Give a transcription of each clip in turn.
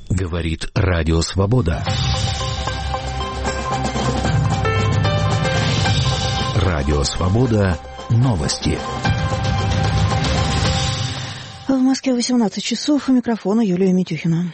Говорит Радио Свобода. Радио Свобода. Новости. В Москве 18 часов. У микрофона Юлия Митюхина.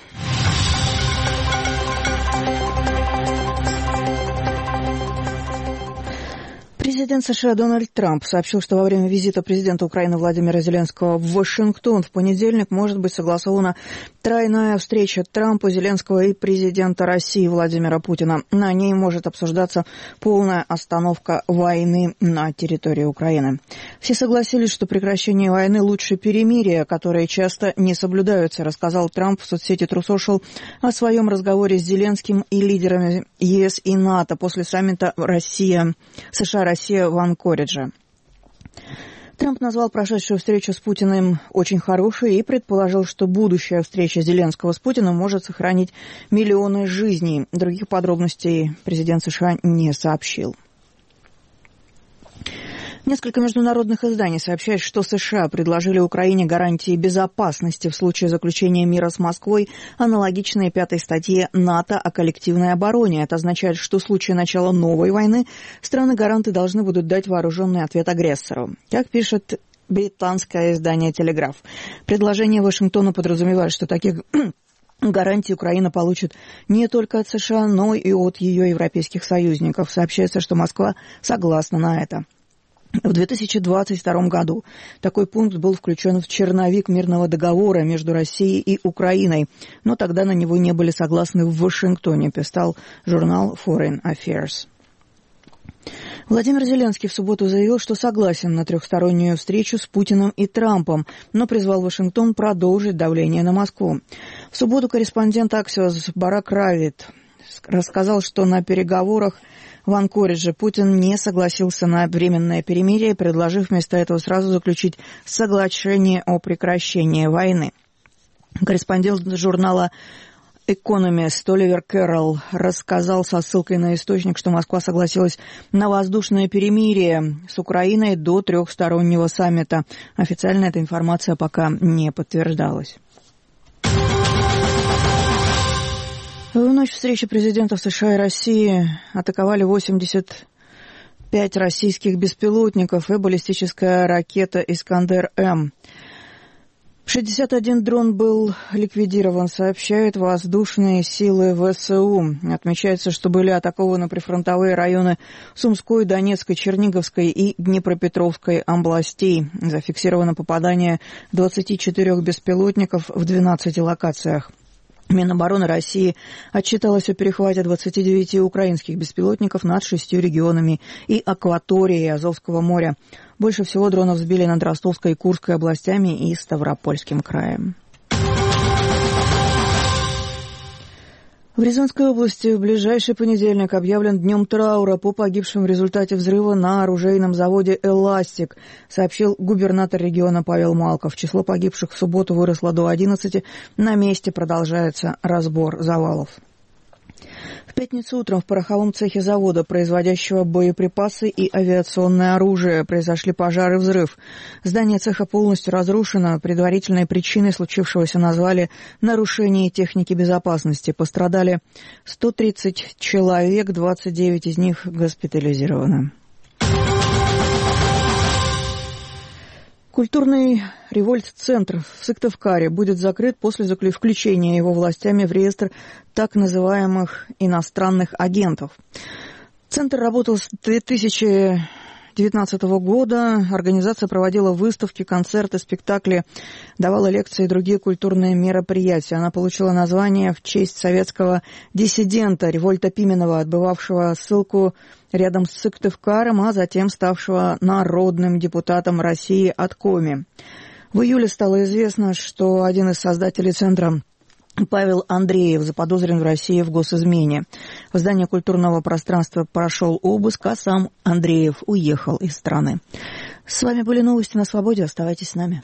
Президент США Дональд Трамп сообщил, что во время визита президента Украины Владимира Зеленского в Вашингтон в понедельник может быть согласована тройная встреча Трампа, Зеленского и президента России Владимира Путина. На ней может обсуждаться полная остановка войны на территории Украины. Все согласились, что прекращение войны лучше перемирия, которые часто не соблюдаются, рассказал Трамп в соцсети True Social о своем разговоре с Зеленским и лидерами ЕС и НАТО после саммита США-Россия в Анкоридже. Трамп назвал прошедшую встречу с Путиным очень хорошей и предположил, что будущая встреча Зеленского с Путиным может сохранить миллионы жизней. Других подробностей президент США не сообщил. Несколько международных изданий сообщают, что США предложили Украине гарантии безопасности в случае заключения мира с Москвой, аналогичные 5-й статье НАТО о коллективной обороне. Это означает, что в случае начала новой войны страны-гаранты должны будут дать вооруженный ответ агрессору. Как пишет британское издание «Телеграф», предложение Вашингтона подразумевает, что таких гарантий Украина получит не только от США, но и от ее европейских союзников. Сообщается, что Москва согласна на это. В 2022 году такой пункт был включен в черновик мирного договора между Россией и Украиной, но тогда на него не были согласны в Вашингтоне, писал журнал Foreign Affairs. Владимир Зеленский в субботу заявил, что согласен на трехстороннюю встречу с Путиным и Трампом, но призвал Вашингтон продолжить давление на Москву. В субботу корреспондент Axios Барак Равит рассказал, что на переговорах в Анкоридже Путин не согласился на временное перемирие, предложив вместо этого сразу заключить соглашение о прекращении войны. Корреспондент журнала «Экономист» Оливер Кэрролл рассказал со ссылкой на источник, что Москва согласилась на воздушное перемирие с Украиной до трехстороннего саммита. Официально эта информация пока не подтверждалась. В ночь встречи президентов США и России атаковали 85 российских беспилотников и баллистическая ракета «Искандер-М». 61 дрон был ликвидирован, сообщают воздушные силы ВСУ. Отмечается, что были атакованы прифронтовые районы Сумской, Донецкой, Черниговской и Днепропетровской областей. Зафиксировано попадание 24 беспилотников в 12 локациях. Минобороны России отчиталась о перехвате 29 украинских беспилотников над 6 регионами и акваторией Азовского моря. Больше всего дронов сбили над Ростовской и Курской областями и Ставропольским краем. В Рязанской области в ближайший понедельник объявлен днем траура по погибшим в результате взрыва на оружейном заводе «Эластик», сообщил губернатор региона Павел Малков. Число погибших в субботу выросло до 11. На месте продолжается разбор завалов. В пятницу утром в пороховом цехе завода, производящего боеприпасы и авиационное оружие, произошли пожар и взрыв. Здание цеха полностью разрушено. Предварительной причиной случившегося назвали нарушение техники безопасности. Пострадали 130 человек, 29 из них госпитализированы. Культурный револьт-центр в Сыктывкаре будет закрыт после включения его властями в реестр так называемых иностранных агентов. Центр работал с 2019 года. Организация проводила выставки, концерты, спектакли, давала лекции и другие культурные мероприятия. Она получила название в честь советского диссидента Револьта Пименова, отбывавшего ссылку рядом с Сыктывкаром, а затем ставшего народным депутатом России от Коми. В июле стало известно, что один из создателей центра, Павел Андреев, заподозрен в России в госизмене. В здании культурного пространства прошел обыск, а сам Андреев уехал из страны. С вами были новости на Свободе. Оставайтесь с нами.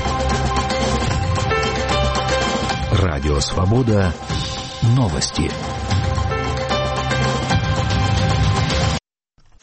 Радио Свобода. Новости.